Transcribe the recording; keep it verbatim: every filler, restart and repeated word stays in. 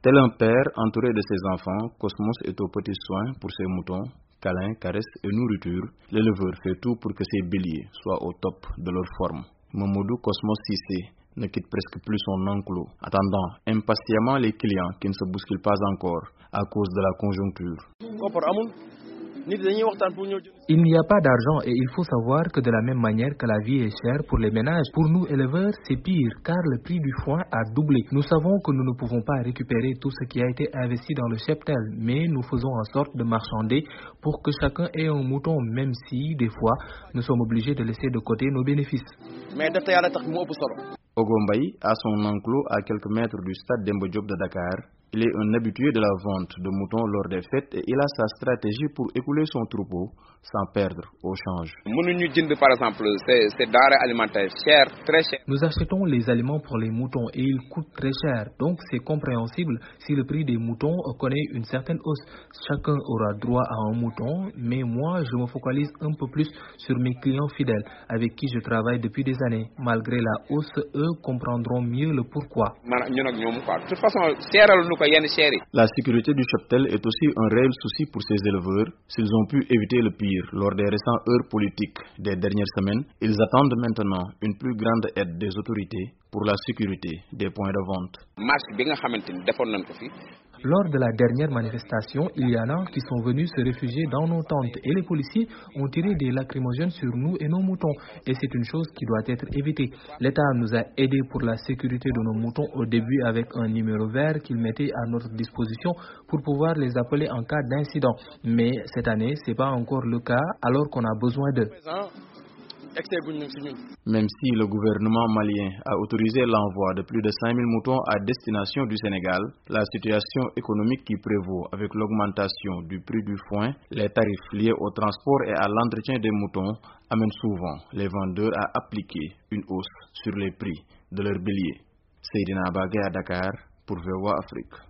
Tel un père entouré de ses enfants, Cosmos est aux petits soins pour ses moutons, câlins, caresses et nourriture. L'éleveur fait tout pour que ses béliers soient au top de leur forme. Mamadou Cosmos Cissé ne quitte presque plus son enclos, attendant impatiemment les clients qui ne se bousculent pas encore à cause de la conjoncture. Il n'y a pas d'argent et il faut savoir que de la même manière que la vie est chère pour les ménages, pour nous éleveurs, c'est pire car le prix du foin a doublé. Nous savons que nous ne pouvons pas récupérer tout ce qui a été investi dans le cheptel, mais nous faisons en sorte de marchander pour que chacun ait un mouton, même si, des fois, nous sommes obligés de laisser de côté nos bénéfices. Ogombaï a son enclos à quelques mètres du stade Demba Diop de Dakar. Il est un habitué de la vente de moutons lors des fêtes et il a sa stratégie pour écouler son troupeau sans perdre au change. Par exemple, ces denrées alimentaires chères, très chères. Nous achetons les aliments pour les moutons et ils coûtent très cher. Donc c'est compréhensible si le prix des moutons connaît une certaine hausse. Chacun aura droit à un mouton, mais moi je me focalise un peu plus sur mes clients fidèles avec qui je travaille depuis des années. Malgré la hausse, eux comprendront mieux le pourquoi. De toute façon, la sécurité du cheptel est aussi un réel souci pour ces éleveurs. S'ils ont pu éviter le pire lors des récentes heures politiques des dernières semaines, ils attendent maintenant une plus grande aide des autorités pour la sécurité des points de vente. Lors de la dernière manifestation, il y en a qui sont venus se réfugier dans nos tentes et les policiers ont tiré des lacrymogènes sur nous et nos moutons. Et c'est une chose qui doit être évitée. L'État nous a aidés pour la sécurité de nos moutons au début avec un numéro vert qu'il mettait à notre disposition pour pouvoir les appeler en cas d'incident. Mais cette année, ce n'est pas encore le cas alors qu'on a besoin d'eux. Même si le gouvernement malien a autorisé l'envoi de plus de cinq mille moutons à destination du Sénégal, la situation économique qui prévaut avec l'augmentation du prix du foin, les tarifs liés au transport et à l'entretien des moutons amènent souvent les vendeurs à appliquer une hausse sur les prix de leurs béliers. Seydina Bagay à Dakar pour V O A Afrique.